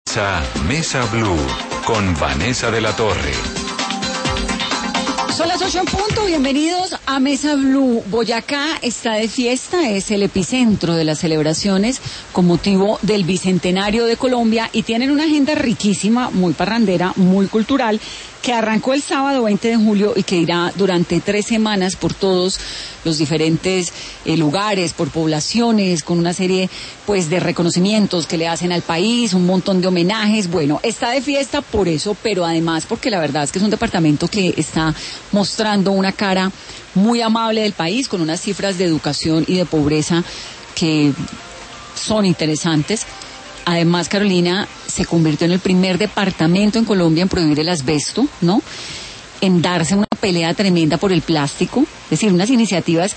Mesa Blue con Vanessa de la Torre. Son las 8 en punto, bienvenidos a Mesa Blue. Boyacá está de fiesta, es el epicentro de las celebraciones con motivo del Bicentenario de Colombia y tienen una agenda riquísima, muy parrandera, muy cultural, que arrancó el sábado 20 de julio y que irá durante 3 semanas por todos los diferentes lugares, por poblaciones, con una serie pues de reconocimientos que le hacen al país, un montón de homenajes. Bueno, está de fiesta por eso, pero además porque la verdad es que es un departamento que está mostrando una cara muy amable del país, con unas cifras de educación y de pobreza que son interesantes. Además, Carolina, se convirtió en el primer departamento en Colombia en prohibir el asbesto, ¿no? En darse una pelea tremenda por el plástico. Es decir, unas iniciativas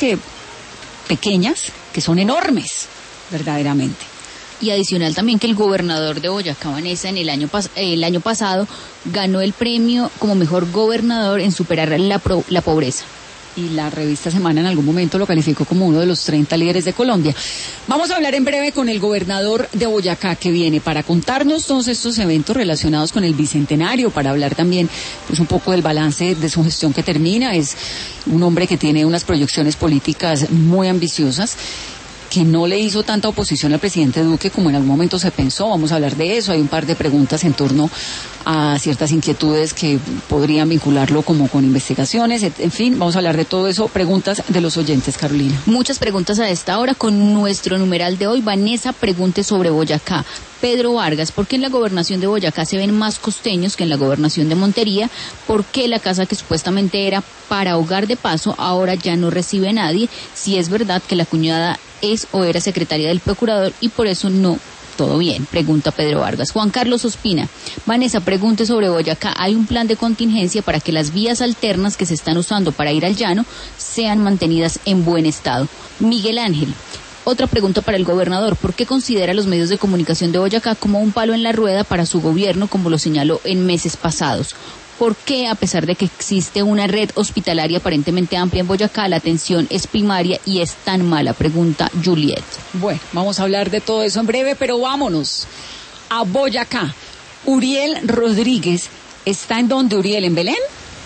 pequeñas, que son enormes, verdaderamente. Y adicional también que el gobernador de Boyacá, Vanessa, en el año pasado ganó el premio como mejor gobernador en superar la pobreza. Y la revista Semana en algún momento lo calificó como uno de los 30 líderes de Colombia. Vamos a hablar en breve con el gobernador de Boyacá, que viene para contarnos todos estos eventos relacionados con el Bicentenario, para hablar también pues un poco del balance de su gestión que termina. Es un hombre que tiene unas proyecciones políticas muy ambiciosas, que no le hizo tanta oposición al presidente Duque como en algún momento se pensó. Vamos a hablar de eso. Hay un par de preguntas en torno a ciertas inquietudes que podrían vincularlo como con investigaciones. En fin, vamos a hablar de todo eso. Preguntas de los oyentes, Carolina. Muchas preguntas a esta hora con nuestro numeral de hoy. Vanessa, pregunte sobre Boyacá. Pedro Vargas, ¿por qué en la gobernación de Boyacá se ven más costeños que en la gobernación de Montería? ¿Por qué la casa que supuestamente era para hogar de paso ahora ya no recibe a nadie? Si es verdad que la cuñada es o era secretaria del procurador y por eso no todo bien, pregunta Pedro Vargas. Juan Carlos Ospina, Vanessa, pregunte sobre Boyacá. ¿Hay un plan de contingencia para que las vías alternas que se están usando para ir al llano sean mantenidas en buen estado? Miguel Ángel, otra pregunta para el gobernador. ¿Por qué considera los medios de comunicación de Boyacá como un palo en la rueda para su gobierno, como lo señaló en meses pasados? ¿Por qué, a pesar de que existe una red hospitalaria aparentemente amplia en Boyacá, la atención es primaria y es tan mala? Pregunta Juliet. Bueno, vamos a hablar de todo eso en breve, pero vámonos a Boyacá. Uriel Rodríguez, ¿está en dónde, Uriel? ¿En Belén?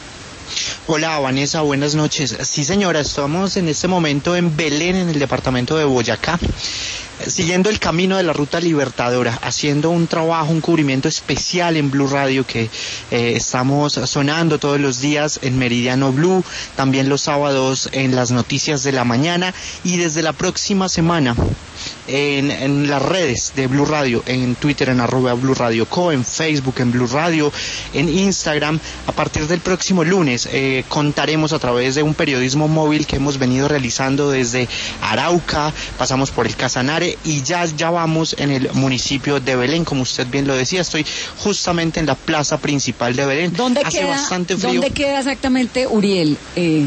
Hola Vanessa, buenas noches. Sí señora, estamos en este momento en Belén, en el departamento de Boyacá, siguiendo el camino de la Ruta Libertadora, haciendo un trabajo, un cubrimiento especial en Blue Radio que estamos sonando todos los días en Meridiano Blue, también los sábados en las noticias de la mañana y desde la próxima semana en las redes de Blue Radio, en Twitter en @BlueRadioCo, en Facebook en Blue Radio, en Instagram. A partir del próximo lunes contaremos a través de un periodismo móvil que hemos venido realizando desde Arauca, pasamos por el Casanare y ya vamos en el municipio de Belén. Como usted bien lo decía, estoy justamente en la plaza principal de Belén. Hace bastante frío. ¿Dónde queda exactamente, Uriel?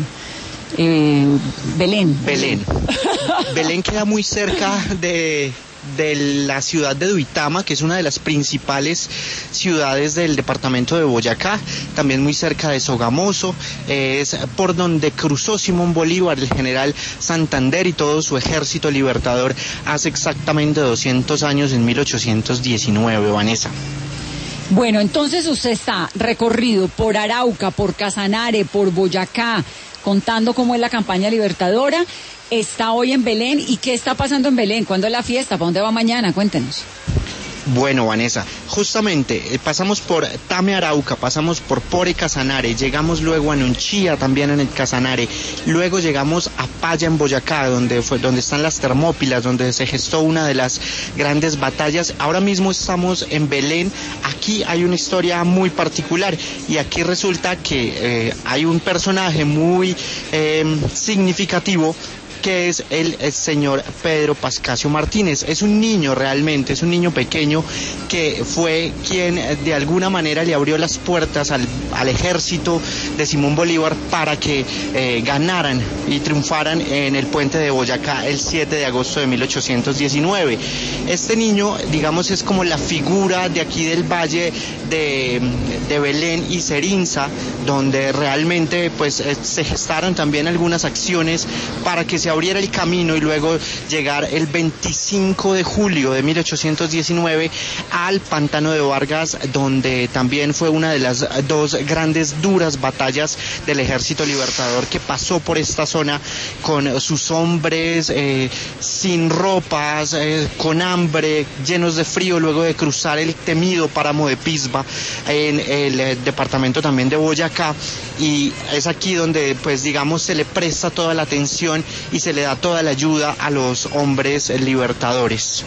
Belén. Belén queda muy cerca de la ciudad de Duitama, que es una de las principales ciudades del departamento de Boyacá, también muy cerca de Sogamoso, es por donde cruzó Simón Bolívar, el general Santander y todo su ejército libertador hace exactamente 200 años, en 1819, Vanessa. Bueno, entonces usted está recorrido por Arauca, por Casanare, por Boyacá, contando cómo es la campaña libertadora. Está hoy en Belén. ¿Y qué está pasando en Belén? ¿Cuándo es la fiesta? ¿Para dónde va mañana? Cuéntenos. Bueno, Vanessa, justamente pasamos por Tame Arauca, pasamos por Pore Casanare, llegamos luego a Nunchía, también en el Casanare, luego llegamos a Paya en Boyacá, donde están las Termópilas, donde se gestó una de las grandes batallas. Ahora mismo estamos en Belén. Aquí hay una historia muy particular y aquí resulta que hay un personaje muy significativo, que es el señor Pedro Pascasio Martínez. Es un niño realmente, es un niño pequeño que fue quien de alguna manera le abrió las puertas al ejército de Simón Bolívar para que ganaran y triunfaran en el puente de Boyacá el 7 de agosto de 1819. Este niño, digamos, es como la figura de aquí del valle de Belén y Cerinza, donde realmente pues se gestaron también algunas acciones para que se abriera el camino y luego llegar el 25 de julio de 1819 al Pantano de Vargas, donde también fue una de las dos grandes duras batallas del Ejército Libertador que pasó por esta zona con sus hombres sin ropas, con hambre, llenos de frío, luego de cruzar el temido páramo de Pisba en el departamento también de Boyacá. Y es aquí donde, pues digamos, se le presta toda la atención y se le da toda la ayuda a los hombres libertadores.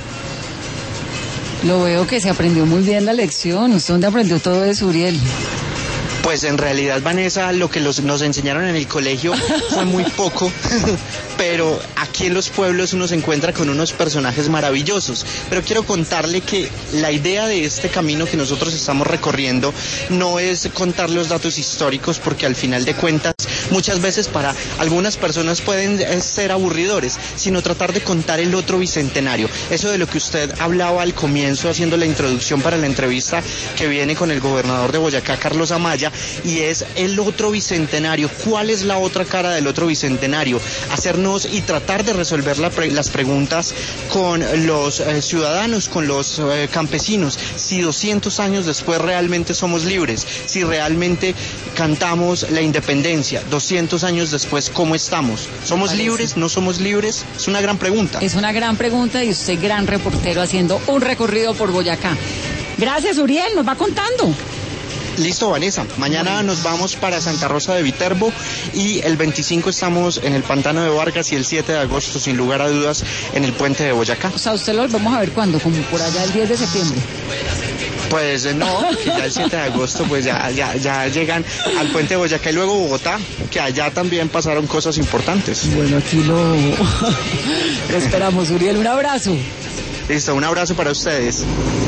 Lo veo que se aprendió muy bien la lección. ¿Usted dónde aprendió todo eso, Uriel? Pues en realidad, Vanessa, lo que nos enseñaron en el colegio fue muy poco, pero aquí en los pueblos uno se encuentra con unos personajes maravillosos. Pero quiero contarle que la idea de este camino que nosotros estamos recorriendo no es contar los datos históricos, porque al final de cuentas muchas veces para algunas personas pueden ser aburridores, sino tratar de contar el otro bicentenario. Eso de lo que usted hablaba al comienzo, haciendo la introducción para la entrevista que viene con el gobernador de Boyacá, Carlos Amaya, y es el otro bicentenario. ¿Cuál es la otra cara del otro bicentenario? Hacernos y tratar de resolver las preguntas con los ciudadanos, con los campesinos, si 200 años después realmente somos libres, si realmente cantamos la independencia, 200 años después, ¿cómo estamos? ¿Somos libres? ¿No somos libres? Es una gran pregunta. Es una gran pregunta y usted gran reportero haciendo un recorrido por Boyacá. Gracias, Uriel, nos va contando. Listo, Vanessa. Mañana nos vamos para Santa Rosa de Viterbo y el 25 estamos en el Pantano de Vargas y el 7 de agosto, sin lugar a dudas, en el Puente de Boyacá. O sea, usted lo vamos a ver cuándo, como por allá el 10 de septiembre. Pues no, que ya el 7 de agosto pues ya llegan al Puente de Boyacá y luego Bogotá, que allá también pasaron cosas importantes. Bueno, aquí lo esperamos, Uriel. Un abrazo. Listo, un abrazo para ustedes.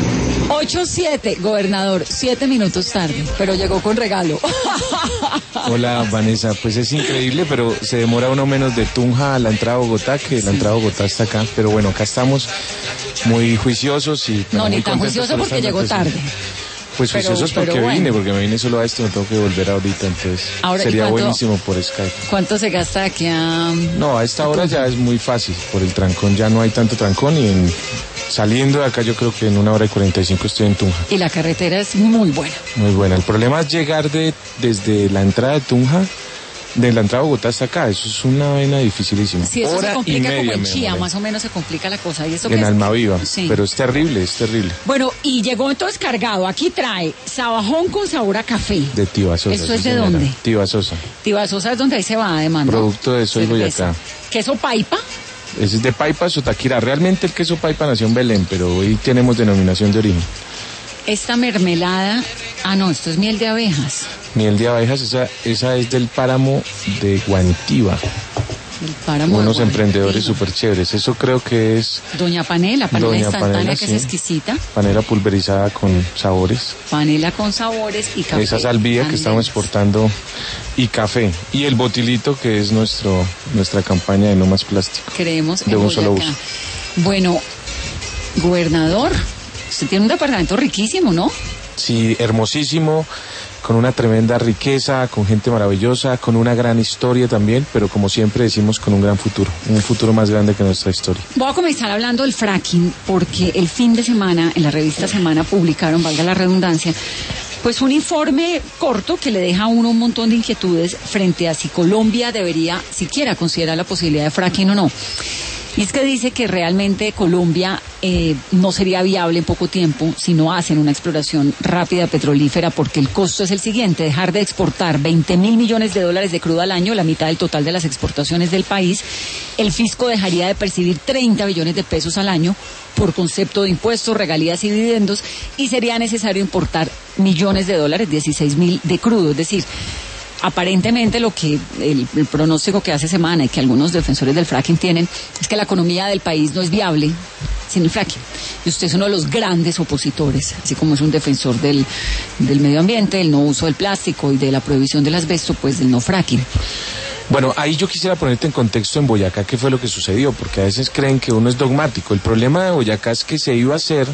8-7, gobernador, 7 minutos tarde, pero llegó con regalo. Hola, Vanessa, pues es increíble, pero se demora uno menos de Tunja a la entrada a Bogotá, que la entrada a Bogotá está acá, pero bueno, acá estamos muy juiciosos y... No, ni tan juicioso porque llegó tarde. Pues juiciosos porque bueno. vine, porque me vine solo a esto, me tengo que volver ahorita, entonces ahora, sería buenísimo por Skype. ¿Cuánto se gasta aquí a...? No, a esta hora ya es muy fácil, por el trancón ya no hay tanto trancón y saliendo de acá yo creo que en 1 hora y 45 estoy en Tunja. Y la carretera es muy buena. Muy buena, el problema es llegar desde la entrada de Tunja, de la entrada a Bogotá hasta acá, eso es una vaina dificilísima. Sí, eso hora se complica y media, como en Chía, más o menos se complica la cosa. ¿Y eso qué en es? Almaviva, sí. Pero es terrible, es terrible. Bueno, y llegó entonces cargado, aquí trae sabajón con sabor a café. De Tiba Sosa. ¿Esto es sí, de señora. dónde? Tiba Sosa. Tiba Sosa es donde ahí se va, además, ¿no? Producto de Soy Boyacá. ¿Queso paipa? Ese es de Paipa, Sotaquira. Realmente el queso Paipa nació en Belén, pero hoy tenemos denominación de origen. Esta mermelada, no, esto es miel de abejas. Miel de abejas, esa es del páramo de Guantiva. El páramo Unos de emprendedores Guantiva. súper chéveres. Eso creo que es... Doña Panela instantánea, Panela, que sí. es exquisita. Panela pulverizada con sabores. Panela con sabores y café. Esa salvia que estamos exportando y café. Y el botilito que es nuestra campaña de no más plástico. Creemos de en un solo Boyacá. uso. Bueno, gobernador, usted tiene un departamento riquísimo, ¿no? Sí, hermosísimo, con una tremenda riqueza, con gente maravillosa, con una gran historia también, pero como siempre decimos, con un gran futuro, un futuro más grande que nuestra historia. Voy a comenzar hablando del fracking, porque el fin de semana, en la revista Semana, publicaron, valga la redundancia, pues un informe corto que le deja a uno un montón de inquietudes frente a si Colombia debería siquiera considerar la posibilidad de fracking o no. Y es que dice que realmente Colombia no sería viable en poco tiempo si no hacen una exploración rápida petrolífera, porque el costo es el siguiente: dejar de exportar 20.000 millones de dólares de crudo al año, la mitad del total de las exportaciones del país. El fisco dejaría de percibir 30 billones de pesos al año por concepto de impuestos, regalías y dividendos, y sería necesario importar millones de dólares, 16.000 de crudo. Es decir, aparentemente lo que el pronóstico que hace Semana y que algunos defensores del fracking tienen es que la economía del país no es viable sin el fracking. Y usted es uno de los grandes opositores, así como es un defensor del medio ambiente, del no uso del plástico y de la prohibición del asbesto, pues del no fracking. Bueno, ahí yo quisiera ponerte en contexto en Boyacá qué fue lo que sucedió, porque a veces creen que uno es dogmático. El problema de Boyacá es que se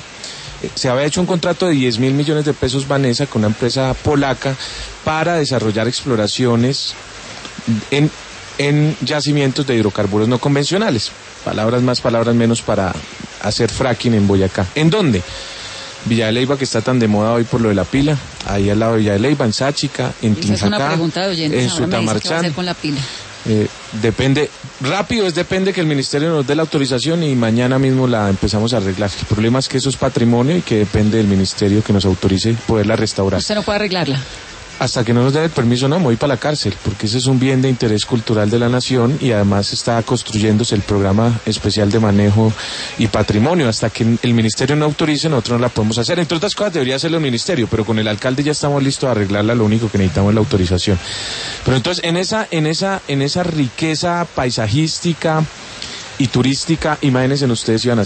había hecho un contrato de 10.000 millones de pesos, Vanessa, con una empresa polaca para desarrollar exploraciones en en yacimientos de hidrocarburos no convencionales. Palabras más, palabras menos para hacer fracking en Boyacá. ¿En dónde? Villa de Leyva, que está tan de moda hoy por lo de la pila, ahí al lado de Villa de Leyva, en Sáchica, en Tinjacá, es una pregunta de oyentes, en ahora me dice qué va a Sutamarchán. hacer con la pila. Depende, rápido depende que el ministerio nos dé la autorización y mañana mismo la empezamos a arreglar. El problema es que eso es patrimonio y que depende del ministerio que nos autorice poderla restaurar. ¿Usted no puede arreglarla? Hasta que no nos den el permiso, no, me voy para la cárcel, porque ese es un bien de interés cultural de la nación y además está construyéndose el programa especial de manejo y patrimonio. Hasta que el ministerio no autorice, nosotros no la podemos hacer. Entre otras cosas debería hacerlo el ministerio, pero con el alcalde ya estamos listos a arreglarla, lo único que necesitamos es la autorización. Pero entonces, en esa riqueza paisajística y turística, imagínense ustedes iban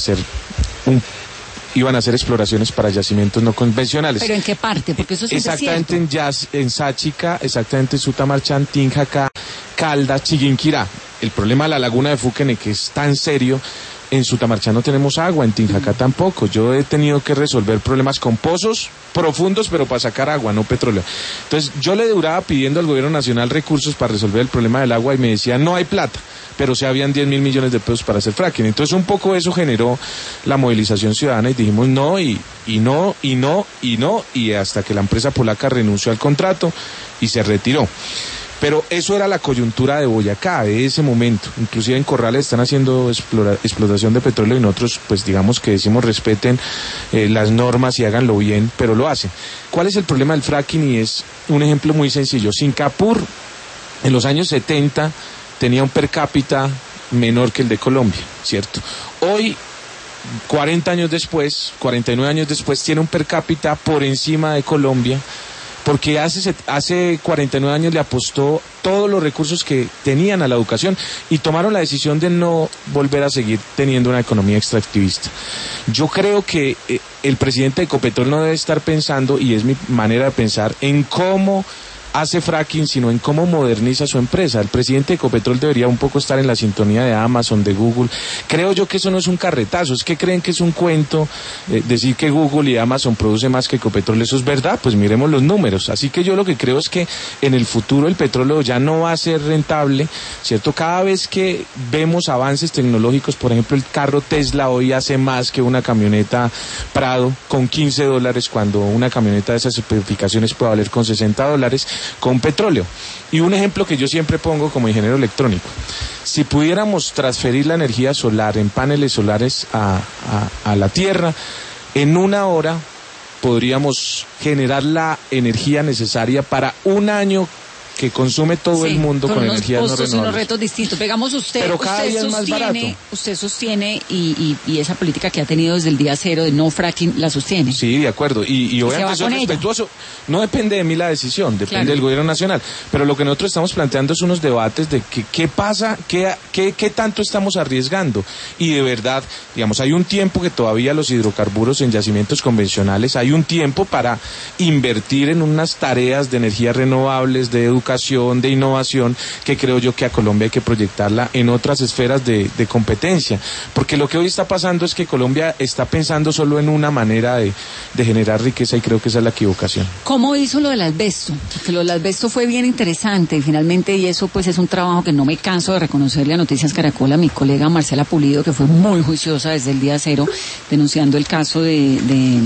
a hacer exploraciones para yacimientos no convencionales. ¿Pero en qué parte? Porque eso es exactamente en Sáchica, exactamente en Sutamarchán, Tinjacá, Caldas, Chiquinquirá. El problema de la laguna de Fuquene, que es tan serio, en Sutamarchán no tenemos agua, en Tinjacá tampoco. Yo he tenido que resolver problemas con pozos profundos, pero para sacar agua, no petróleo. Entonces, yo le duraba pidiendo al gobierno nacional recursos para resolver el problema del agua y me decían, no hay plata, pero se habían 10.000 millones de pesos para hacer fracking. Entonces, un poco eso generó la movilización ciudadana y dijimos no, y hasta que la empresa polaca renunció al contrato y se retiró. Pero eso era la coyuntura de Boyacá, de ese momento. Inclusive en Corrales están haciendo explotación de petróleo y nosotros, pues digamos que decimos respeten las normas y háganlo bien, pero lo hacen. ¿Cuál es el problema del fracking? Y es un ejemplo muy sencillo. Singapur, en los años 70, tenía un per cápita menor que el de Colombia, ¿cierto? Hoy, 40 años después, 49 años después, tiene un per cápita por encima de Colombia, porque hace 49 años le apostó todos los recursos que tenían a la educación y tomaron la decisión de no volver a seguir teniendo una economía extractivista. Yo creo que el presidente de Ecopetrol no debe estar pensando, y es mi manera de pensar, en cómo hace fracking, sino en cómo moderniza su empresa. El presidente de Ecopetrol debería un poco estar en la sintonía de Amazon, de Google. Creo yo que eso no es un carretazo, es que creen que es un cuento decir que Google y Amazon produce más que Ecopetrol. ¿Eso es verdad? Pues miremos los números. Así que yo lo que creo es que en el futuro el petróleo ya no va a ser rentable, ¿cierto? Cada vez que vemos avances tecnológicos, por ejemplo, el carro Tesla hoy hace más que una camioneta Prado con $15, cuando una camioneta de esas especificaciones puede valer con $60 con petróleo. Y un ejemplo que yo siempre pongo como ingeniero electrónico: si pudiéramos transferir la energía solar en paneles solares a la Tierra, en 1 hora podríamos generar la energía necesaria para un año que consume todo el mundo con energías no renovables. Unos retos distintos. Digamos, pero cada día es más barato. Usted sostiene y esa política que ha tenido desde el día cero de no fracking la sostiene. Sí, de acuerdo. Y obviamente soy respetuoso. No depende de mí la decisión, depende del gobierno nacional. Pero lo que nosotros estamos planteando es unos debates de qué pasa, qué tanto estamos arriesgando. Y de verdad, digamos, hay un tiempo que todavía los hidrocarburos en yacimientos convencionales, hay un tiempo para invertir en unas tareas de energías renovables, de educación, de innovación, que creo yo que a Colombia hay que proyectarla en otras esferas de competencia, porque lo que hoy está pasando es que Colombia está pensando solo en una manera de generar riqueza, y creo que esa es la equivocación. ¿Cómo hizo lo del asbesto? Porque lo del asbesto fue bien interesante, y finalmente, y eso pues es un trabajo que no me canso de reconocerle a Noticias Caracol, a mi colega Marcela Pulido, que fue muy juiciosa desde el día cero, denunciando el caso de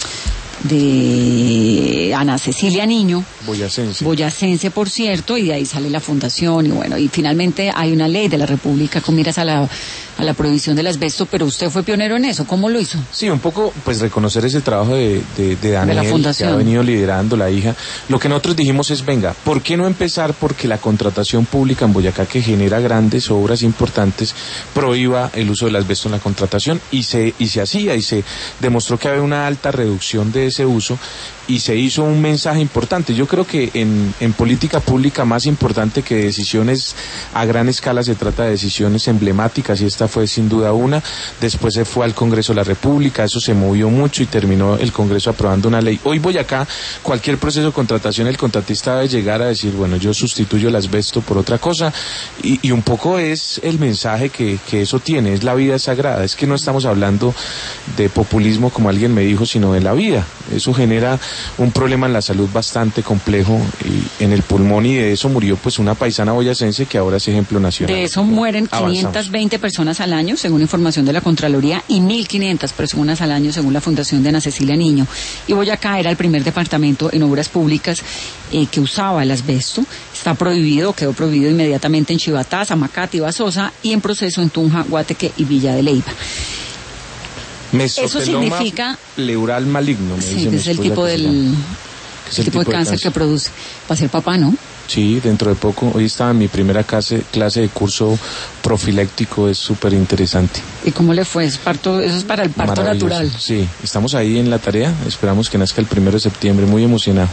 Ana Cecilia Niño, boyacense, por cierto, y de ahí sale la fundación, y bueno, y finalmente hay una ley de la República con miras a la prohibición del asbesto, pero usted fue pionero en eso. ¿Cómo lo hizo? Sí, un poco, pues reconocer ese trabajo de Daniel, de la fundación, que ha venido liderando, la hija. Lo que nosotros dijimos es, venga, ¿por qué no empezar porque la contratación pública en Boyacá, que genera grandes obras importantes, prohíba el uso del asbesto en la contratación? Y se hacía, y se demostró que había una alta reducción de ese uso, y se hizo un mensaje importante. Yo creo que en política pública, más importante que decisiones a gran escala, se trata de decisiones emblemáticas, y esta fue sin duda una. Después se fue al Congreso de la República, eso se movió mucho y terminó el Congreso aprobando una ley. Hoy Boyacá, cualquier proceso de contratación, el contratista debe llegar a decir, bueno, yo sustituyo el asbesto por otra cosa, y un poco es el mensaje que eso tiene, es la vida sagrada. Es que no estamos hablando de populismo, como alguien me dijo, sino de la vida. Eso genera un problema en la salud bastante complejo y en el pulmón, y de eso murió pues una paisana boyacense que ahora es ejemplo nacional. De eso mueren 520 personas al año, según información de la Contraloría, y 1.500 personas al año, según la Fundación de Ana Cecilia Niño. Y Boyacá era el primer departamento en obras públicas que usaba el asbesto. Está prohibido, quedó prohibido inmediatamente en Chivatá, Zamacate y Basosa, y en proceso en Tunja, Guateque y Villa de Leyva. Eso significa pleural maligno, me dice mi es el esposa tipo que se del llama. el tipo de cáncer que produce. Va a ser papá, ¿no? Sí, dentro de poco. Hoy estaba en mi primera clase de curso profiláctico, es súper interesante. ¿Y cómo le fue? Eso es para el parto natural. Sí, estamos ahí en la tarea, esperamos que nazca el 1 de septiembre, muy emocionado.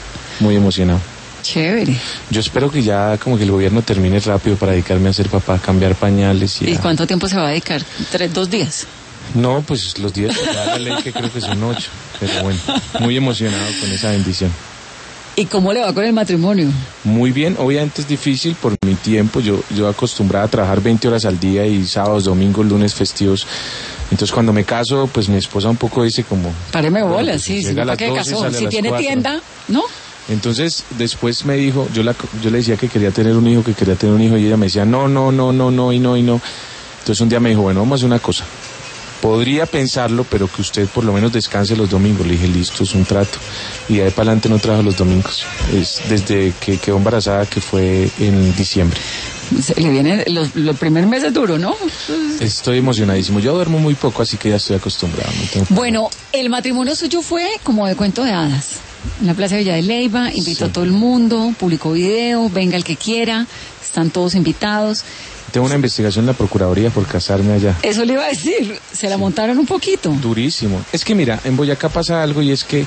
Chévere. Yo espero que ya como que el gobierno termine rápido para dedicarme a ser papá, cambiar pañales ¿Y cuánto tiempo se va a dedicar? ¿2 días? No, pues los días que da la ley, que creo que son 8, pero bueno, muy emocionado con esa bendición. ¿Y cómo le va con el matrimonio? Muy bien, obviamente es difícil por mi tiempo, yo acostumbraba a trabajar 20 horas al día y sábados, domingos, lunes, festivos. Entonces cuando me caso, pues mi esposa un poco dice como... Páreme bolas, pues, sí, si ¿para qué casó? Si tiene 4. Tienda, ¿no? Entonces después me dijo, yo le decía que quería tener un hijo, y ella me decía no. Entonces un día me dijo, bueno, vamos a hacer una cosa. Podría pensarlo, pero que usted por lo menos descanse los domingos. Le dije, listo, es un trato. Y de ahí para adelante no trabajo los domingos. Es desde que quedó embarazada, que fue en diciembre. Se le viene los primeros meses duro, ¿no? Estoy emocionadísimo. Yo duermo muy poco, así que ya estoy acostumbrado. Bueno, el matrimonio suyo fue como de cuento de hadas. En la Plaza de Villa de Leyva, invitó a todo el mundo, publicó video, venga el que quiera, están todos invitados. Tengo una investigación en la Procuraduría por casarme allá. Eso le iba a decir, se la montaron un poquito. Durísimo. Es que mira, en Boyacá pasa algo y es que,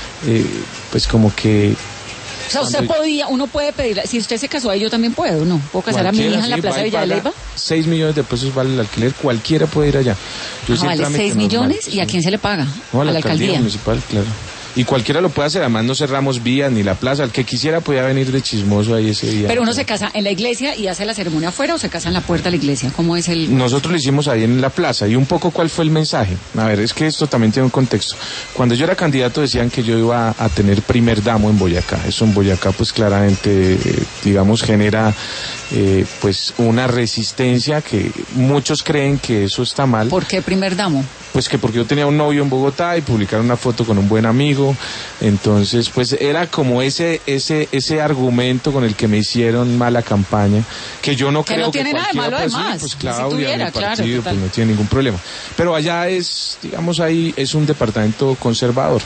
pues como que... O sea, uno puede pedir, si usted se casó ahí, yo también puedo, ¿no? ¿Puedo casar a mi hija en la Plaza de Villa de Leyva? 6 millones de pesos vale el alquiler, cualquiera puede ir allá. Vale 6 millones, ¿y a quién se le paga? No, a la alcaldía municipal, claro. Y cualquiera lo puede hacer, además no cerramos vías ni la plaza, el que quisiera podía venir de chismoso ahí ese día. Pero uno se casa en la iglesia y hace la ceremonia afuera, o se casa en la puerta de la iglesia, ¿cómo es el...? Nosotros lo hicimos ahí en la plaza, y un poco cuál fue el mensaje. A ver, es que esto también tiene un contexto. Cuando yo era candidato decían que yo iba a tener primer damo en Boyacá. Eso en Boyacá pues claramente, digamos, genera pues una resistencia que muchos creen que eso está mal. ¿Por qué primer damo? Pues que porque yo tenía un novio en Bogotá y publicaron una foto con un buen amigo, entonces pues era como ese argumento con el que me hicieron mala campaña, que yo no creo que no tiene nada de malo además. Pues Claudia, mi partido, pues no tiene ningún problema. Pero allá es, digamos, ahí es un departamento conservador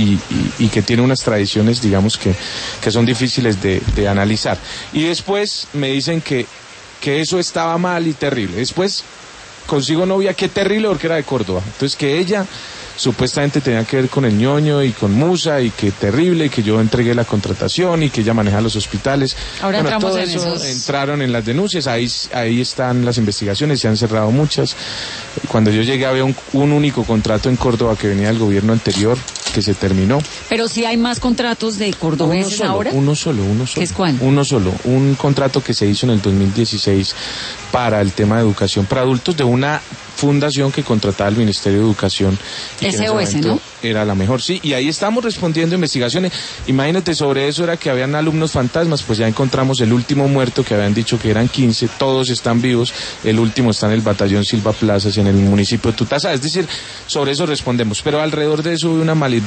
y que tiene unas tradiciones, digamos, que son difíciles de analizar. Y después me dicen que eso estaba mal y terrible. Después consigo novia, qué terrible, porque era de Córdoba. Entonces que ella supuestamente tenía que ver con el ñoño y con Musa, y que terrible, y que yo entregué la contratación y que ella maneja los hospitales. Ahora bueno, entramos todo en eso esos... entraron en las denuncias, ahí están las investigaciones, se han cerrado muchas. Cuando yo llegué había un único contrato en Córdoba que venía del gobierno anterior, que se terminó. Pero sí hay más contratos de cordobeses ahora. Uno solo. ¿Qué es cuál? Uno solo, un contrato que se hizo en el 2016 para el tema de educación para adultos, de una fundación que contrataba el Ministerio de Educación. SOS, ¿no? Era la mejor, sí, y ahí estamos respondiendo investigaciones. Imagínate, sobre eso era que habían alumnos fantasmas, pues ya encontramos el último muerto, que habían dicho que eran 15, todos están vivos, el último está en el batallón Silva Plazas, en el municipio de Tutaza, es decir, sobre eso respondemos, pero alrededor de eso hubo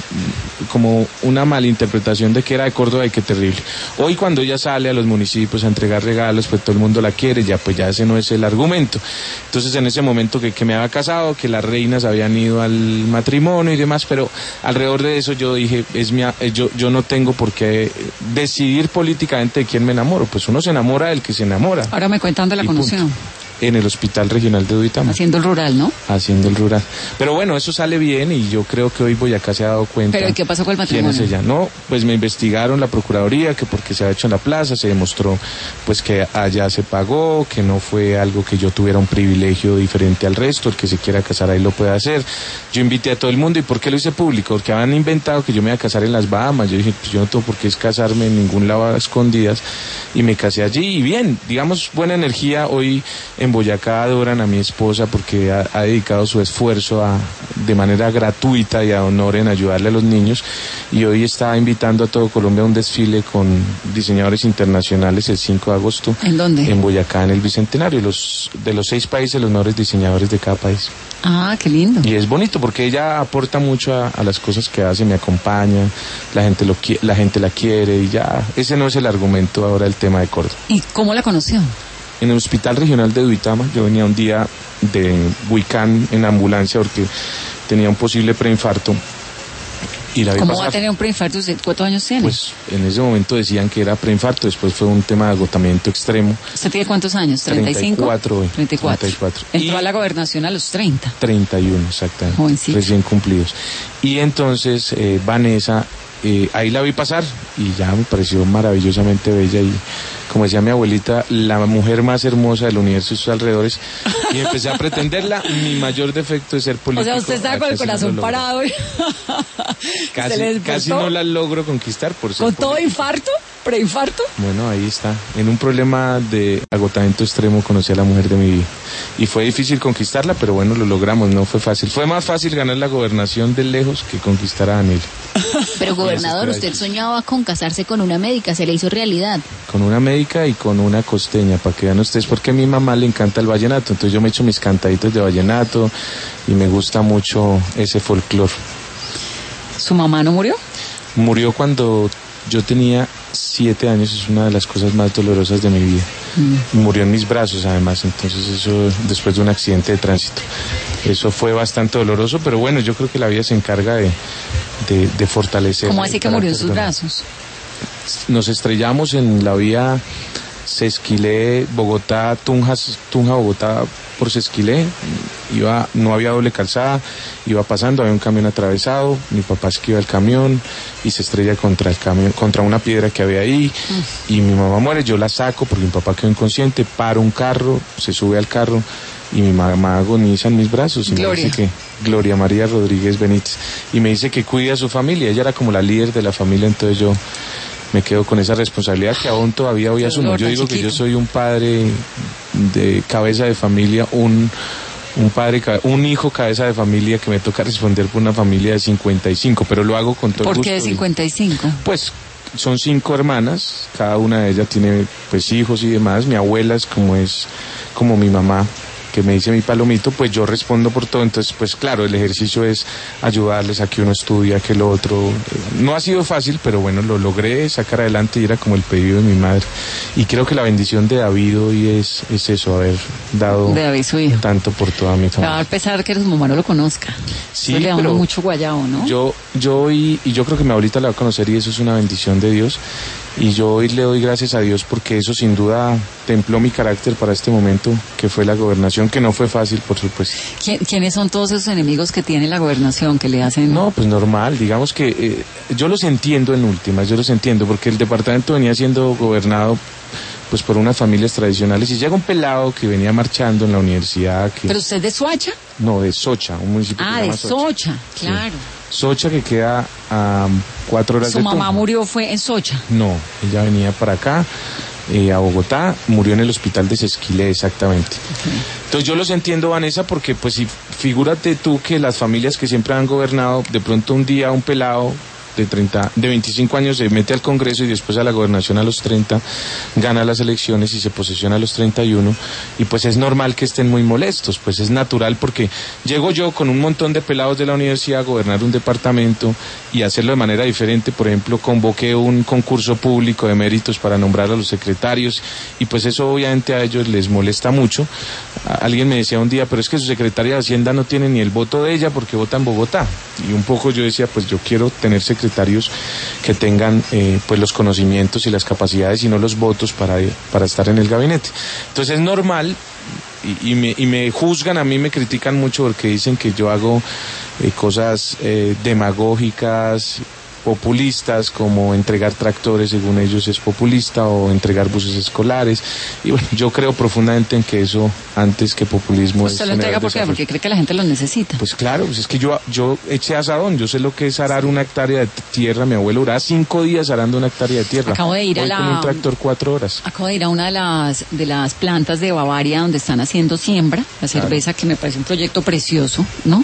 una malinterpretación de que era de Córdoba y qué terrible. Hoy cuando ella sale a los municipios a entregar regalos, pues todo el mundo la quiere, ya ese no es el argumento. Entonces en ese momento que me había casado, que las reinas habían ido al matrimonio y demás, pero alrededor de eso yo dije, yo no tengo por qué decidir políticamente de quién me enamoro, pues uno se enamora del que se enamora. Ahora me cuentan de la conoció. En el Hospital Regional de Duitama. Haciendo el rural, ¿no? Haciendo el rural. Pero bueno, eso sale bien y yo creo que hoy Boyacá se ha dado cuenta. ¿Pero qué pasó con el matrimonio? ¿Quién es ella? No, pues me investigaron la Procuraduría, que porque se ha hecho en la plaza, se demostró pues que allá se pagó, que no fue algo que yo tuviera un privilegio diferente al resto, el que se quiera casar ahí lo puede hacer. Yo invité a todo el mundo. ¿Y por qué lo hice público? Porque habían inventado que yo me iba a casar en las Bahamas. Yo dije, pues yo no tengo por qué casarme en ningún lado a escondidas, y me casé allí. Y bien, digamos, buena energía hoy en en Boyacá adoran a mi esposa porque ha dedicado su esfuerzo de manera gratuita y a honor en ayudarle a los niños, y hoy está invitando a todo Colombia a un desfile con diseñadores internacionales el 5 de agosto. ¿En dónde? En Boyacá, en el Bicentenario, de los 6 países, los mejores diseñadores de cada país. Ah, qué lindo. Y es bonito porque ella aporta mucho a las cosas que hace, me acompaña, la gente la quiere, y ya, ese no es el argumento ahora del tema de Córdoba. ¿Y cómo la conoció? En el Hospital Regional de Duitama. Yo venía un día de Huicán en ambulancia porque tenía un posible preinfarto y la vi ¿Cómo pasar. va a tener un preinfarto? ¿Cuántos años tiene? Pues en ese momento decían que era preinfarto, después fue un tema de agotamiento extremo. ¿Usted tiene cuántos años? ¿35? 34 hoy. 34. Entró a la gobernación a los 30. 31, exactamente. Jovencito. Recién cumplidos. Y entonces Vanessa, ahí la vi pasar y ya me pareció maravillosamente bella y, como decía mi abuelita, la mujer más hermosa del universo y sus alrededores, y empecé a pretenderla. Mi mayor defecto es ser político. O sea, usted estaba con el corazón parado. Casi no la logro conquistar por ser ¿Con todo político. infarto? ¿Preinfarto? Bueno, ahí está. En un problema de agotamiento extremo conocí a la mujer de mi vida. Y fue difícil conquistarla, pero bueno, lo logramos, no fue fácil. Fue más fácil ganar la gobernación de lejos que conquistar a Daniel. Pero gobernador, usted soñaba con casarse con una médica, se le hizo realidad. Con una médica y con una costeña, para que vean ustedes, porque a mi mamá le encanta el vallenato. Entonces yo me echo mis cantaditos de vallenato y me gusta mucho ese folclore. ¿Su mamá no murió? Murió cuando yo tenía 7 años, es una de las cosas más dolorosas de mi vida. Murió en mis brazos, además, entonces eso después de un accidente de tránsito. Eso fue bastante doloroso, pero bueno, yo creo que la vida se encarga de fortalecer. ¿Cómo así que murió en sus brazos? Nos estrellamos en la vía Sesquilé, Bogotá, Tunja, Bogotá por Sesquilé. No había doble calzada, iba pasando, había un camión atravesado, mi papá esquiva el camión y se estrella contra el camión, contra una piedra que había ahí, y mi mamá muere. Yo la saco porque mi papá quedó inconsciente, paro un carro, se sube al carro y mi mamá agoniza en mis brazos y Gloria. me dice que Gloria María Rodríguez Benítez, y me dice que cuide a su familia. Ella era como la líder de la familia, entonces yo me quedo con esa responsabilidad que aún todavía hoy asumo. Yo digo que yo soy un padre de cabeza de familia, un hijo cabeza de familia, que me toca responder por una familia de 55, pero lo hago con todo el gusto. ¿Por qué de 55? Pues son 5 hermanas, cada una de ellas tiene pues hijos y demás. Mi abuela es como mi mamá, que me dice mi palomito, pues yo respondo por todo. Entonces, pues claro, el ejercicio es ayudarles a que uno estudie, a que el otro. No ha sido fácil, pero bueno, lo logré sacar adelante y era como el pedido de mi madre. Y creo que la bendición de David hoy es eso, haber dado De David, su hijo. tanto por toda mi Le va a familia. dar pesar que su mamá no lo conozca. Sí, Eso le da a uno pero mucho guayao, ¿no? Yo y yo creo que mi abuelita la va a conocer y eso es una bendición de Dios. Y yo hoy le doy gracias a Dios porque eso sin duda templó mi carácter para este momento, que fue la gobernación, que no fue fácil, por supuesto. ¿Quiénes son todos esos enemigos que tiene la gobernación, que le hacen? No, pues normal, digamos que yo los entiendo en últimas, yo los entiendo, porque el departamento venía siendo gobernado pues por unas familias tradicionales, y llega un pelado que venía marchando en la universidad. ¿Pero usted es de Soacha? No, de Socha, un municipio que se De llama Socha, claro. Socha, que queda a 4 horas de ¿Su mamá Tunja. murió fue en Socha? No, ella venía para acá, a Bogotá, murió en el hospital de Sesquilé, exactamente. Entonces yo los entiendo, Vanessa, porque pues si figúrate tú que las familias que siempre han gobernado, de pronto un día un pelado de 25 años se mete al Congreso y después a la gobernación a los 30, gana las elecciones y se posesiona a los 31, y pues es normal que estén muy molestos, pues es natural, porque llego yo con un montón de pelados de la universidad a gobernar un departamento y hacerlo de manera diferente. Por ejemplo, convoqué un concurso público de méritos para nombrar a los secretarios, y pues eso obviamente a ellos les molesta mucho. Alguien me decía un día, pero es que su secretaria de Hacienda no tiene ni el voto de ella porque vota en Bogotá, y un poco yo decía, pues yo quiero tener secretarios que tengan pues los conocimientos y las capacidades y no los votos para estar en el gabinete. Entonces es normal, y me juzgan, a mí me critican mucho porque dicen que yo hago cosas demagógicas populistas, como entregar tractores, según ellos es populista, o entregar buses escolares. Y bueno, yo creo profundamente en que eso, antes que populismo, ¿Usted lo entrega porque cree que la gente lo necesita? Pues claro, pues es que yo eché asadón, yo sé lo que es arar una hectárea de tierra. Mi abuelo duraba 5 días arando una hectárea de tierra. Acabo de ir Hoy con un tractor 4 horas. Acabo de ir a una de las plantas de Bavaria donde están haciendo siembra, la cerveza, que me parece un proyecto precioso, ¿no?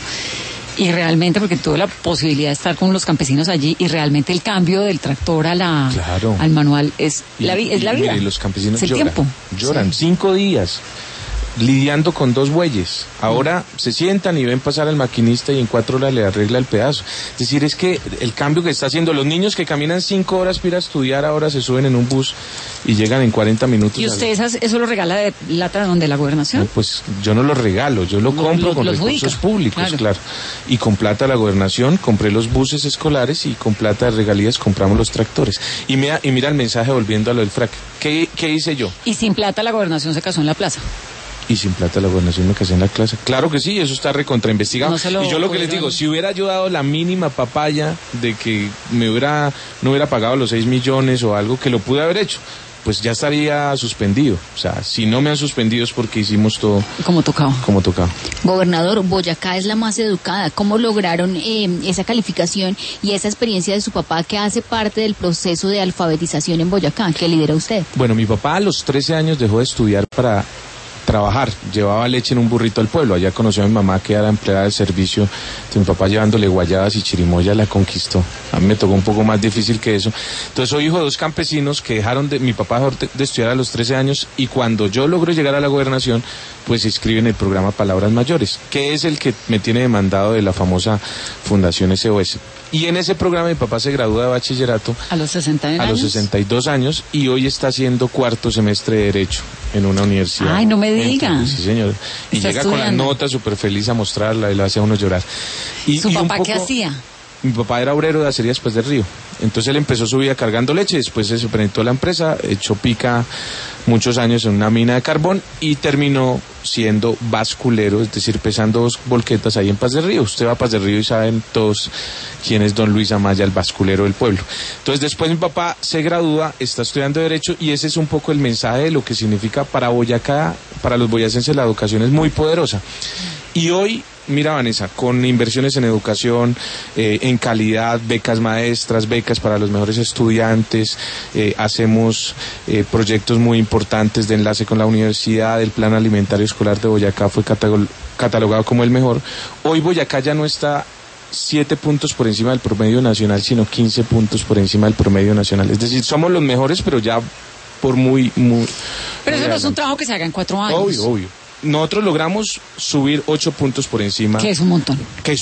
Y realmente, porque tuve la posibilidad de estar con los campesinos allí, y realmente el cambio del tractor al manual es la vida. Mire, los campesinos es el tiempo. Lloran 5 días lidiando con 2 bueyes. Ahora se sientan y ven pasar al maquinista y en 4 horas le arregla el pedazo. Es decir, es que el cambio que está haciendo, los niños que caminan 5 horas para ir a estudiar, ahora se suben en un bus y llegan en 40 minutos. ¿Y usted eso lo regala de plata de la gobernación? No, pues yo no lo regalo, yo lo compro con recursos públicos, claro. Y con plata de la gobernación compré los buses escolares, y con plata de regalías compramos los tractores. Y mira el mensaje, volviendo a lo del frac. ¿Qué hice yo? Y sin plata la gobernación se casó en la plaza. Y sin plata la gobernación me casé en la clase. Claro que sí, eso está recontrainvestigado. Y yo lo que les digo, si hubiera yo dado la mínima papaya de que no hubiera pagado los 6 millones o algo, que lo pude haber hecho, pues ya estaría suspendido. O sea, si no me han suspendido es porque hicimos todo como tocaba. Gobernador, Boyacá es la más educada. ¿Cómo lograron esa calificación y esa experiencia de su papá, que hace parte del proceso de alfabetización en Boyacá, que lidera usted? Bueno, mi papá a los 13 años dejó de estudiar para trabajar, llevaba leche en un burrito al pueblo. Allá conoció a mi mamá, que era empleada de servicio. Entonces mi papá, llevándole guayadas y chirimoya, la conquistó. A mí me tocó un poco más difícil que eso. Entonces soy hijo de 2 campesinos que mi papá dejó de estudiar a los 13 años, y cuando yo logro llegar a la gobernación, pues se inscribe en el programa Palabras Mayores, que es el que me tiene demandado de la famosa Fundación SOS. Y en ese programa mi papá se gradúa de bachillerato a los 61 años. A los 62 años, y hoy está haciendo 4º semestre de Derecho en una universidad. Ay, no me diga. Sí, señor. Y llega con la nota súper feliz a mostrarla, y lo hace a uno llorar. ¿Su papá qué hacía? Mi papá era obrero de acería Después del Río. Entonces él empezó su vida cargando leche, después se superintó la empresa, echó pica muchos años en una mina de carbón y terminó siendo basculero, es decir, pesando 2 volquetas ahí en Paz del Río. Usted va a Paz del Río y saben todos quién es don Luis Amaya, el basculero del pueblo. Entonces después mi papá se gradúa, está estudiando Derecho, y ese es un poco el mensaje de lo que significa para Boyacá, para los boyacenses. La educación es muy poderosa. Y hoy, mira, Vanessa, con inversiones en educación, en calidad, becas maestras, becas para los mejores estudiantes, hacemos proyectos muy importantes de enlace con la universidad. El plan alimentario escolar de Boyacá fue catalogado como el mejor. Hoy Boyacá ya no está 7 puntos por encima del promedio nacional, sino 15 puntos por encima del promedio nacional. Es decir, somos los mejores, pero ya por muy... Pero eso no es un trabajo que se haga en 4 años. Obvio. Nosotros logramos subir 8 puntos por encima. Que es un montón.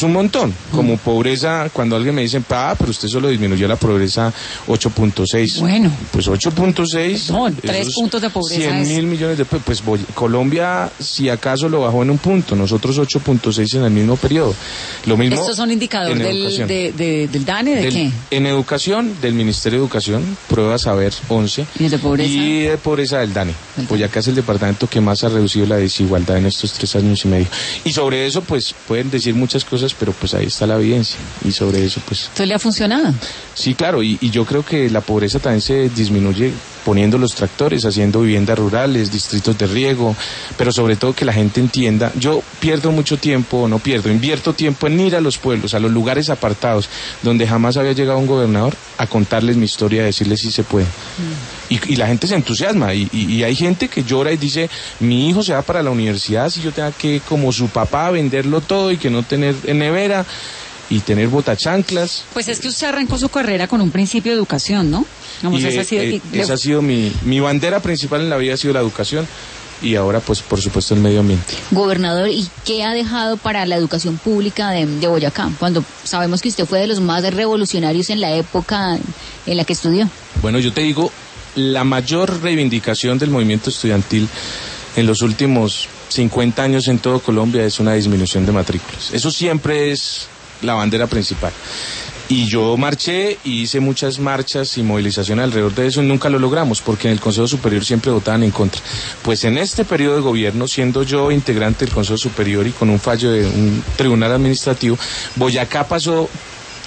Como pobreza, cuando alguien me dice, pero usted solo disminuyó la pobreza 8.6. Bueno. Pues 8.6. No, 3 puntos de pobreza. 100.000 millones de pesos. Pues Colombia, si acaso, lo bajó en 1 punto. Nosotros 8.6 en el mismo periodo. Lo mismo. ¿Estos son indicadores del DANE? ¿De qué? En educación, del Ministerio de Educación, Prueba Saber 11. ¿Y de pobreza? Y de pobreza del DANE. Boyacá es el departamento que más ha reducido la desigualdad en estos 3 años y medio. Y sobre eso, pues, pueden decir muchas cosas, pero pues ahí está la evidencia. Y sobre eso, pues... ¿Esto le ha funcionado? Sí, claro, y yo creo que la pobreza también se disminuye poniendo los tractores, haciendo viviendas rurales, distritos de riego, pero sobre todo que la gente entienda. Yo invierto tiempo en ir a los pueblos, a los lugares apartados, donde jamás había llegado un gobernador, a contarles mi historia, a decirles si se puede. Y la gente se entusiasma, y hay gente que llora y dice, mi hijo se va para la universidad, si yo tenga que, como su papá, venderlo todo y que no tener nevera y tener botachanclas. Pues es que usted arrancó su carrera con un principio de educación, ¿no? Vamos, esa ha sido mi bandera principal en la vida, ha sido la educación. Y ahora, pues, por supuesto, el medio ambiente. Gobernador, ¿y qué ha dejado para la educación pública de Boyacá? Cuando sabemos que usted fue de los más revolucionarios en la época en la que estudió. Bueno, yo te digo, la mayor reivindicación del movimiento estudiantil en los últimos 50 años en todo Colombia es una disminución de matrículas. Eso siempre es la bandera principal. Y yo marché y hice muchas marchas y movilizaciones alrededor de eso, y nunca lo logramos, porque en el Consejo Superior siempre votaban en contra. Pues en este periodo de gobierno, siendo yo integrante del Consejo Superior y con un fallo de un tribunal administrativo, Boyacá pasó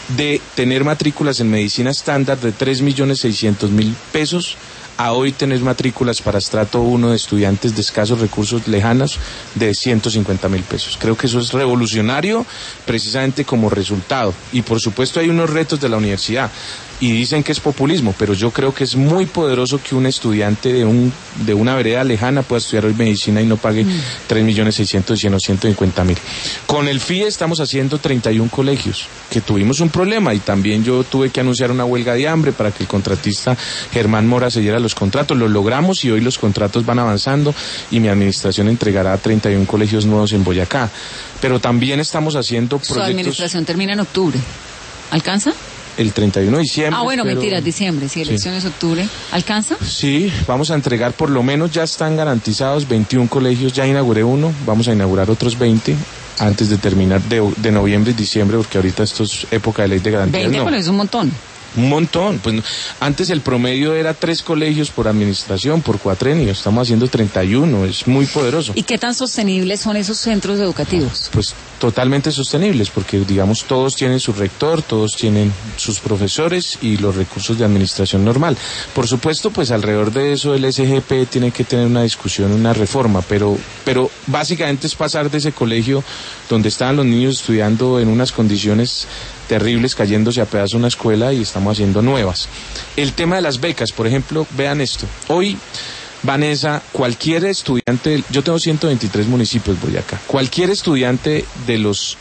de tener matrículas en medicina estándar de 3.600.000 pesos a hoy tener matrículas para estrato 1 de estudiantes de escasos recursos lejanos de 150.000 pesos. Creo que eso es revolucionario precisamente como resultado. Y por supuesto hay unos retos de la universidad y dicen que es populismo, pero yo creo que es muy poderoso que un estudiante de una vereda lejana pueda estudiar hoy medicina y no pague 3.600.000 o 150.000. Con el FIE estamos haciendo 31 colegios, que tuvimos un problema y también yo tuve que anunciar una huelga de hambre para que el contratista Germán Mora se diera los contratos. Lo logramos y hoy los contratos van avanzando y mi administración entregará 31 colegios nuevos en Boyacá. Pero también estamos haciendo proyectos... Su administración termina en octubre. ¿Alcanza? El 31 de diciembre. Ah, bueno, pero... mentiras, diciembre, sí, elecciones octubre. ¿Alcanza? Sí, vamos a entregar, por lo menos ya están garantizados 21 colegios, ya inauguré uno, vamos a inaugurar otros 20 antes de terminar de noviembre y diciembre, porque ahorita esto es época de ley de garantías. 20, pero es un montón. Un montón, pues antes el promedio era 3 colegios por administración, por cuatrenio, estamos haciendo 31, es muy poderoso. ¿Y qué tan sostenibles son esos centros educativos? Pues totalmente sostenibles, porque digamos todos tienen su rector, todos tienen sus profesores y los recursos de administración normal. Por supuesto, pues alrededor de eso el SGP tiene que tener una discusión, una reforma, pero básicamente es pasar de ese colegio donde estaban los niños estudiando en unas condiciones terribles, cayéndose a pedazos una escuela, y estamos haciendo nuevas. El tema de las becas, por ejemplo, vean esto. Hoy, Vanessa, cualquier estudiante, yo tengo 123 municipios Boyacá, cualquier estudiante de los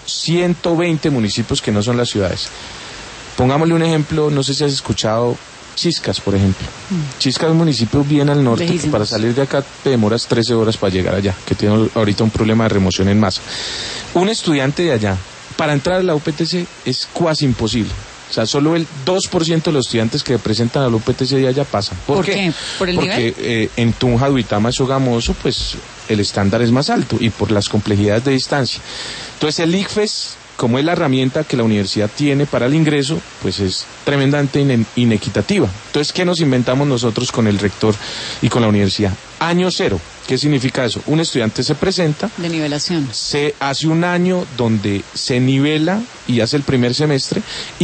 120 municipios que no son las ciudades, pongámosle un ejemplo, no sé si has escuchado Chiscas, por ejemplo. Chiscas es un municipio bien al norte, que para salir de acá te demoras 13 horas para llegar allá, que tiene ahorita un problema de remoción en masa. Un estudiante de allá, para entrar a la UPTC es casi imposible. O sea, solo el 2% de los estudiantes que presentan a la UPTC de allá pasan. ¿Por qué? ¿Por el nivel? Porque en Tunja, Duitama, Sogamoso, pues el estándar es más alto y por las complejidades de distancia. Entonces el ICFES, como es la herramienta que la universidad tiene para el ingreso, pues es tremendamente inequitativa. Entonces, ¿qué nos inventamos nosotros con el rector y con la universidad? Año cero. ¿Qué significa eso? Un estudiante se presenta. De nivelación. Se hace un año donde se nivela y hace el primer semestre.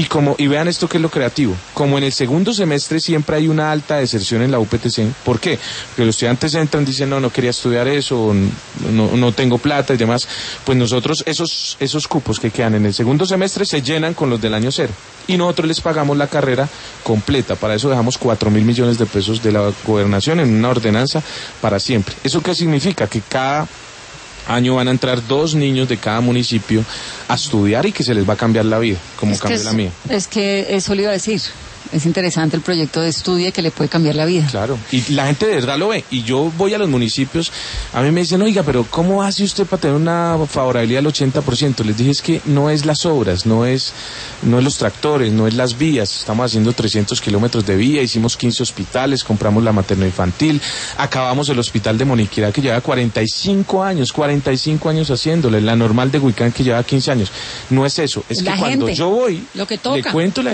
Y vean esto que es lo creativo. Como en el segundo semestre siempre hay una alta deserción en la UPTC. ¿Por qué? Porque los estudiantes entran, dicen, no quería estudiar eso, no tengo plata y demás. Pues nosotros, esos cupos que quedan en el segundo semestre se llenan con los del año cero. Y nosotros les pagamos la carrera completa. Para eso dejamos 4.000 millones de pesos de la gobernación en una ordenanza para siempre. ¿Eso qué significa? Que cada año van a entrar 2 niños de cada municipio a estudiar y que se les va a cambiar la vida, como cambió la mía. Es que eso le iba a decir. Es interesante el proyecto de estudio que le puede cambiar la vida. Claro, y la gente de verdad lo ve. Y yo voy a los municipios, a mí me dicen, oiga, pero ¿cómo hace usted para tener una favorabilidad del 80%? Les dije, es que no es las obras, no es los tractores, no es las vías. Estamos haciendo 300 kilómetros de vía, hicimos 15 hospitales, compramos la materno-infantil, acabamos el hospital de Moniquirá, que lleva 45 años haciéndole, la normal de Huicán, que lleva 15 años. No es eso, es la que cuando gente, yo voy, lo que toca.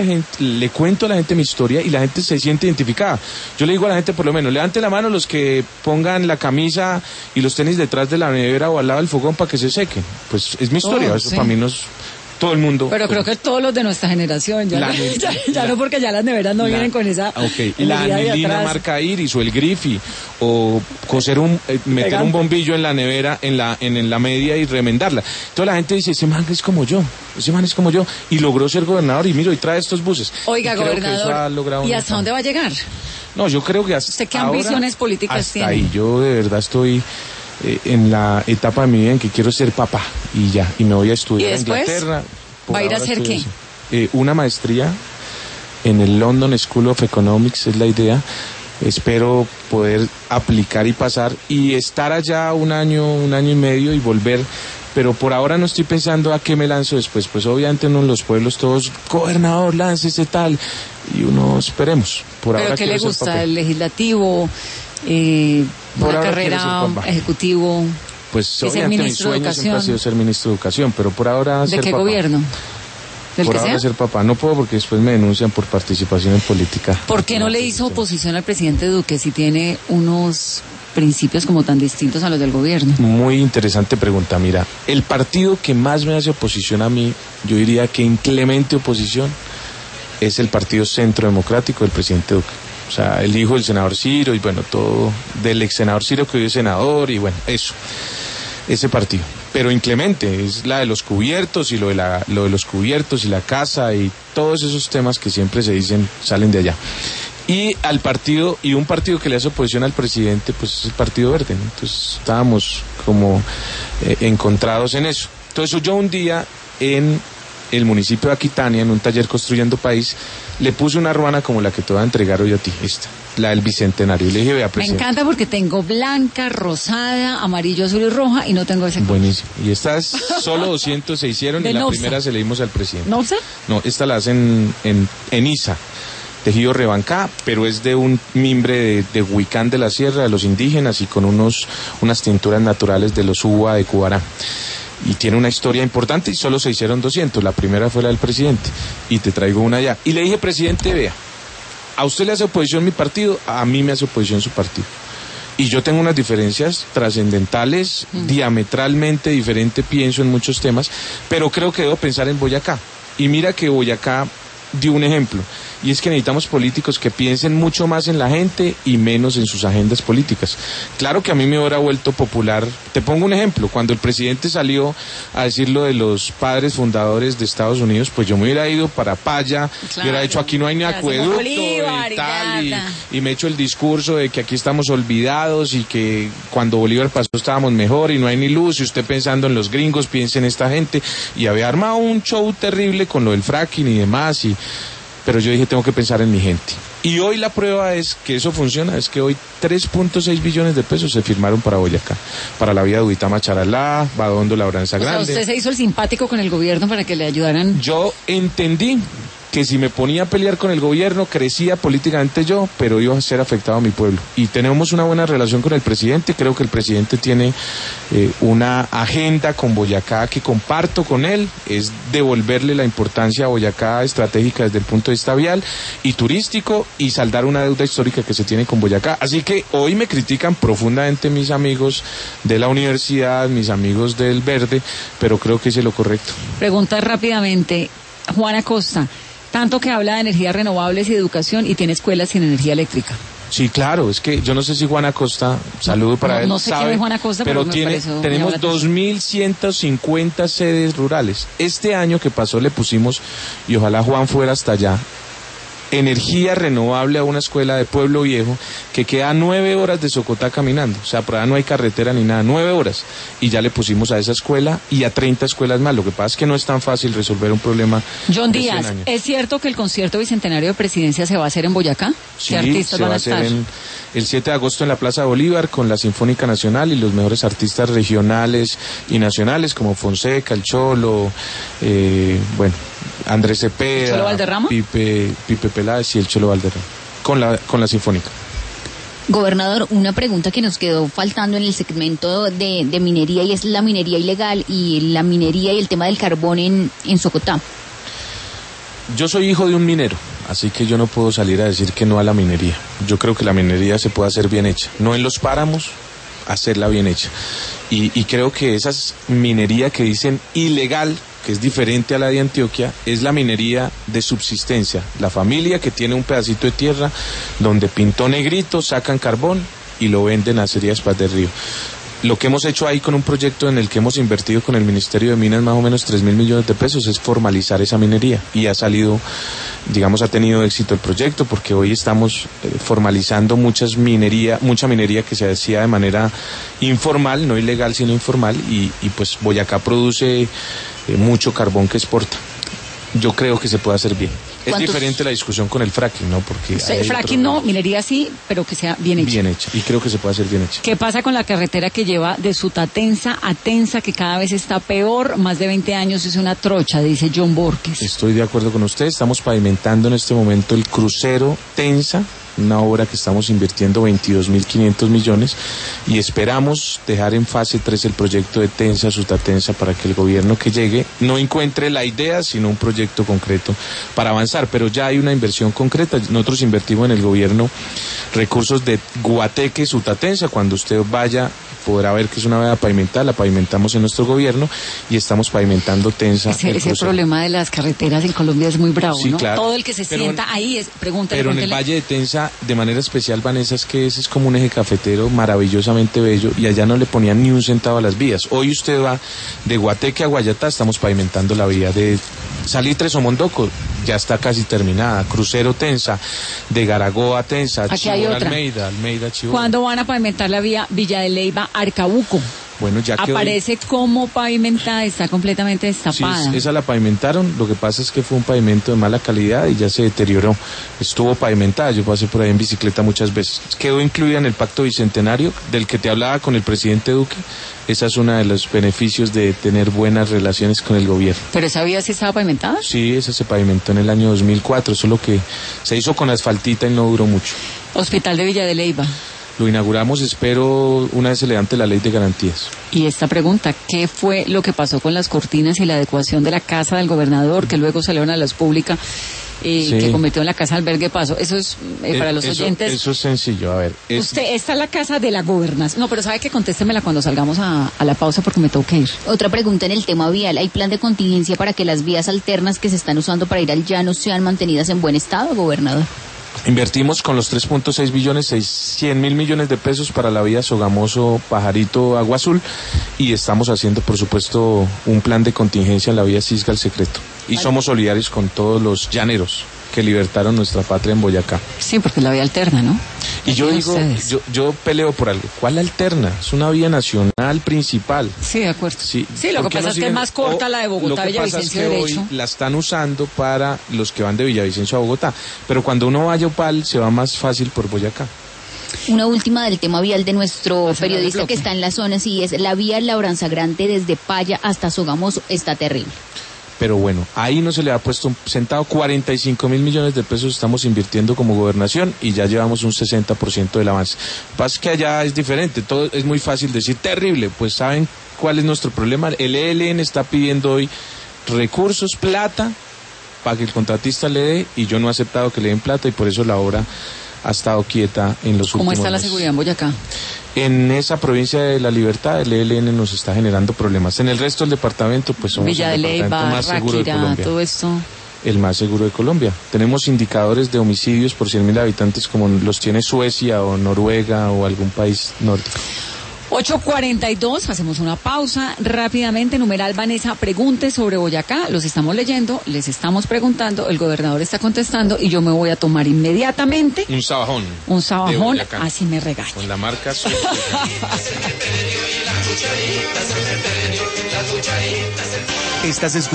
le cuento a la gente mi historia y la gente se siente identificada. Yo le digo a la gente, por lo menos, levante la mano los que pongan la camisa y los tenis detrás de la nevera o al lado del fogón para que se sequen. Pues es mi historia, eso sí. Para mí no es todo el mundo. Pero creo que todos los de nuestra generación, ya no, porque ya las neveras no vienen con esa... Okay. La anilina marca Iris o el Griffy, o meter un bombillo en la nevera, en la media y remendarla. Entonces la gente dice, ese man es como yo, y logró ser gobernador y mira, y trae estos buses. Oiga, gobernador, ¿y hasta dónde va a llegar? No, yo creo que hasta ¿Usted qué ambiciones políticas hasta tiene? Ahí, yo de verdad estoy en la etapa de mi vida en que quiero ser papá y ya, y me voy a estudiar a Inglaterra. ¿Va a ir a hacer qué? Una maestría en el London School of Economics es la idea. Espero poder aplicar y pasar y estar allá un año y medio y volver. Pero por ahora no estoy pensando a qué me lanzo después. Pues obviamente uno en los pueblos todos, gobernador, láncese tal. Y uno esperemos. ¿Pero qué le gusta? ¿El legislativo? ¿Una carrera ejecutivo? Pues obviamente mi sueño siempre ha sido ser ministro de Educación, pero por ahora ser papá. ¿De qué gobierno? Por ahora ser papá. No puedo porque después me denuncian por participación en política. ¿Por qué no le hizo oposición al presidente Duque si tiene unos principios como tan distintos a los del gobierno. Muy interesante pregunta. Mira, el partido que más me hace oposición a mí, yo diría que inclemente oposición, es el Partido Centro Democrático del presidente Duque. O sea, el hijo del senador Ciro y bueno, todo del ex senador Ciro que hoy es senador y bueno, eso, ese partido. Pero inclemente, es la de los cubiertos y lo de los cubiertos y la casa y todos esos temas que siempre se dicen salen de allá. Y un partido que le hace oposición al presidente, pues es el Partido Verde, ¿no? Entonces estábamos como encontrados en eso. Entonces yo un día en el municipio de Aquitania, en un taller Construyendo País, le puse una ruana como la que te voy a entregar hoy a ti, esta, la del Bicentenario. Y le dije, vea, presidente. Me encanta porque tengo blanca, rosada, amarillo, azul y roja y no tengo ese color. Buenísimo. Y estas solo 200 se hicieron y la primera se le dimos al presidente. ¿Nopsa? No, esta la hacen en Isa, tejido rebancá, pero es de un mimbre de Huicán de la Sierra, de los indígenas y con unas tinturas naturales de los Uva de Cubará. Y tiene una historia importante y solo se hicieron 200, la primera fue la del presidente, y te traigo una ya. Y le dije, presidente, vea, a usted le hace oposición mi partido, a mí me hace oposición su partido. Y yo tengo unas diferencias trascendentales, diametralmente diferente, pienso en muchos temas, pero creo que debo pensar en Boyacá. Y mira que Boyacá dio un ejemplo, y es que necesitamos políticos que piensen mucho más en la gente y menos en sus agendas políticas. Claro que a mí me hubiera vuelto popular, te pongo un ejemplo, cuando el presidente salió a decir lo de los padres fundadores de Estados Unidos, pues yo me hubiera ido para Paya, claro, hubiera dicho aquí no hay ni acueducto Bolívar, y tal, y me he hecho el discurso de que aquí estamos olvidados y que cuando Bolívar pasó estábamos mejor y no hay ni luz, y usted pensando en los gringos, piense en esta gente, y había armado un show terrible con lo del fracking y demás, pero yo dije, tengo que pensar en mi gente. Y hoy la prueba es que eso funciona, es que hoy 3.6 billones de pesos se firmaron para Boyacá, para la vía de Uitama-Charalá, Badondo, Labranza Grande. O sea, usted se hizo el simpático con el gobierno para que le ayudaran. Yo entendí que si me ponía a pelear con el gobierno, crecía políticamente yo, pero iba a ser afectado a mi pueblo. Y tenemos una buena relación con el presidente, creo que el presidente tiene una agenda con Boyacá que comparto con él, es devolverle la importancia a Boyacá estratégica desde el punto de vista vial y turístico y saldar una deuda histórica que se tiene con Boyacá. Así que hoy me critican profundamente mis amigos de la universidad, mis amigos del Verde, pero creo que es lo correcto. Pregunta rápidamente, Juana Costa. Tanto que habla de energías renovables y de educación y tiene escuelas sin energía eléctrica. Sí, claro, es que yo no sé si Juan Acosta, saludo para él, no sé quién es Juan Acosta, pero tenemos 2.150 sedes rurales. Este año que pasó le pusimos, y ojalá Juan fuera hasta allá, energía renovable a una escuela de Pueblo Viejo que queda a 9 horas de Socotá caminando, o sea, por allá no hay carretera ni nada, 9 horas, y ya le pusimos a esa escuela y a 30 escuelas más. Lo que pasa es que no es tan fácil resolver un problema. John Díaz, ¿es cierto que el concierto bicentenario de presidencia se va a hacer en Boyacá? Sí, ¿qué artistas se van va a a hacer estar? El 7 de agosto en la Plaza Bolívar con la Sinfónica Nacional y los mejores artistas regionales y nacionales como Fonseca, El Cholo, Andrés Cepeda, ¿El Cholo Valderrama? Pipe Peláez y El Cholo Valderrama con la Sinfónica. Gobernador, una pregunta que nos quedó faltando en el segmento de minería, y es la minería ilegal y la minería y el tema del carbón en Socotá. Yo soy hijo de un minero, así que yo no puedo salir a decir que no a la minería. Yo creo que la minería se puede hacer bien hecha, no en los páramos, hacerla bien hecha. Y creo que esa minería que dicen ilegal, que es diferente a la de Antioquia, es la minería de subsistencia. La familia que tiene un pedacito de tierra donde pintó negrito, sacan carbón y lo venden a Acerías Paz del Río. Lo que hemos hecho ahí con un proyecto en el que hemos invertido con el Ministerio de Minas más o menos 3.000 millones de pesos es formalizar esa minería, y ha salido, digamos, ha tenido éxito el proyecto porque hoy estamos formalizando mucha minería que se hacía de manera informal, no ilegal sino informal, y pues Boyacá produce mucho carbón que exporta. Yo creo que se puede hacer bien. Es diferente la discusión con el fracking, ¿no? Porque el fracking no, minería sí, pero que sea bien hecha. Bien hecha, y creo que se puede hacer bien hecha. ¿Qué pasa con la carretera que lleva de Sutatensa a Tensa, que cada vez está peor? Más de 20 años es una trocha, dice John Borges. Estoy de acuerdo con usted, estamos pavimentando en este momento el crucero Tensa, una obra que estamos invirtiendo 22.500 millones, y esperamos dejar en fase 3 el proyecto de Tensa, Sutatensa, para que el gobierno que llegue no encuentre la idea, sino un proyecto concreto para avanzar, pero ya hay una inversión concreta. Nosotros invertimos en el gobierno recursos de Guateque, Sutatensa. Cuando usted vaya podrá ver que es una vía pavimentada, la pavimentamos en nuestro gobierno y estamos pavimentando Tensa. Ese problema de las carreteras en Colombia es muy bravo, sí, ¿no? Claro. Todo el que se sienta ahí pregúntale. Pero en el Valle de Tensa, de manera especial, Vanessa, es que ese es como un eje cafetero maravillosamente bello y allá no le ponían ni un centavo a las vías. Hoy usted va de Guateque a Guayatá, estamos pavimentando la vía de Salitre Somondoco, ya está casi terminada. Crucero Tensa, de Garagoa a Tensa, Chivor, Almeida, Chivor. ¿Cuándo van a pavimentar la vía Villa de Leyva, Arcabuco? Bueno, ya que aparece como pavimentada, está completamente destapada. Sí, esa la pavimentaron, lo que pasa es que fue un pavimento de mala calidad y ya se deterioró. Estuvo pavimentada, yo pasé por ahí en bicicleta muchas veces. Quedó incluida en el Pacto Bicentenario, del que te hablaba con el presidente Duque. Esa es uno de los beneficios de tener buenas relaciones con el gobierno. ¿Pero esa vía sí estaba pavimentada? Sí, esa se pavimentó en el año 2004, solo que se hizo con asfaltita y no duró mucho. Hospital de Villa de Leyva. Lo inauguramos, espero, una vez se levante la ley de garantías. Y esta pregunta, ¿qué fue lo que pasó con las cortinas y la adecuación de la casa del gobernador, que luego salieron a la luz pública, que cometió en la casa albergue Paso? Eso es, para los oyentes... Eso es sencillo, a ver. Esta es la casa de la gobernación. No, pero ¿sabe qué? Contéstemela cuando salgamos a la pausa porque me tengo que ir. Otra pregunta en el tema vial. ¿Hay plan de contingencia para que las vías alternas que se están usando para ir al llano sean mantenidas en buen estado, gobernador? Invertimos con los 3.6 billones, 100 mil millones de pesos para la vía Sogamoso, Pajarito, Agua Azul, y estamos haciendo, por supuesto, un plan de contingencia en la vía Cisga El Secreto. Y somos solidarios con todos los llaneros que libertaron nuestra patria en Boyacá. Sí, porque es la vía alterna, ¿no? Y yo digo, yo peleo por algo. ¿Cuál alterna? Es una vía nacional principal. Sí, de acuerdo. Sí, lo que pasa es que es más corta la de Bogotá, Villavicencio derecho. Hoy la están usando para los que van de Villavicencio a Bogotá. Pero cuando uno vaya a Opal, se va más fácil por Boyacá. Una última del tema vial de nuestro periodista que está en la zona, sí, es la vía Labranza Grande desde Paya hasta Sogamoso, está terrible. Pero bueno, ahí no se le ha puesto un centavo, 45 mil millones de pesos estamos invirtiendo como gobernación y ya llevamos un 60% del avance. Lo que pasa es que allá es diferente, todo es muy fácil decir terrible, pues ¿saben cuál es nuestro problema? El ELN está pidiendo hoy recursos, plata, para que el contratista le dé, y yo no he aceptado que le den plata y por eso la obra ha estado quieta en los últimos meses. ¿Cómo está la seguridad en Boyacá? En esa provincia de La Libertad, el ELN nos está generando problemas. En el resto del departamento, pues somos Villa el de departamento Leyva, más seguro de Colombia. todo esto. El más seguro de Colombia. Tenemos indicadores de homicidios por 100.000 habitantes como los tiene Suecia o Noruega o algún país nórdico. 8:42, hacemos una pausa rápidamente. Numeral Vanessa, pregunte sobre Boyacá. Los estamos leyendo, les estamos preguntando, el gobernador está contestando y yo me voy a tomar inmediatamente un sabajón. Un sabajón, así me regaña. Con la marca Estás escuchando